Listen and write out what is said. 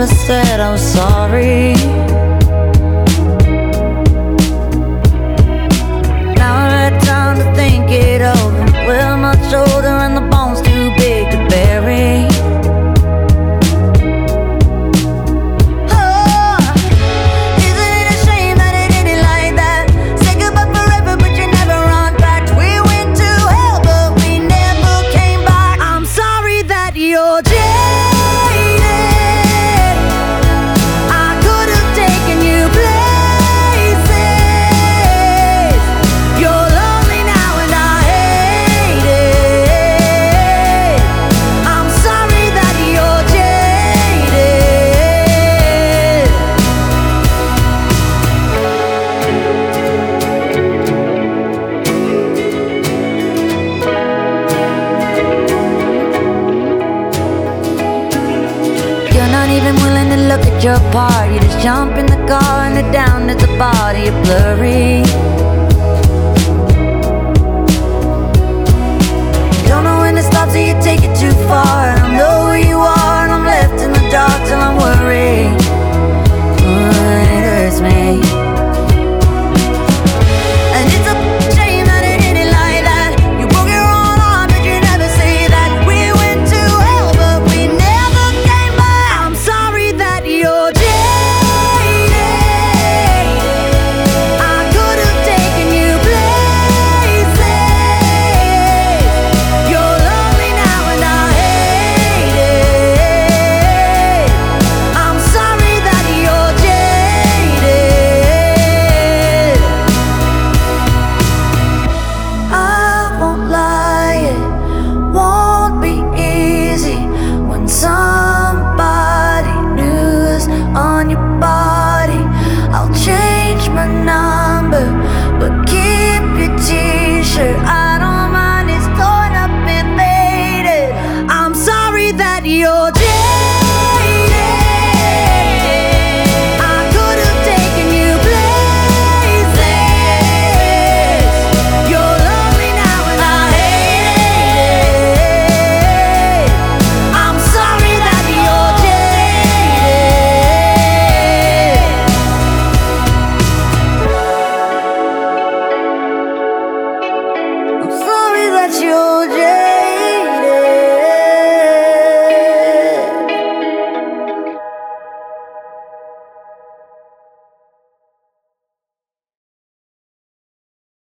never said I was sorry. Now I had time to think it over. We're much older and the bone's too big to bury. Even willing to look at your part. You just jump in the car and head down to the body. You're blurry. Don't know when to stop till you take it too far. I don't know who you are and I'm left in the dark till I'm worried. It hurts me.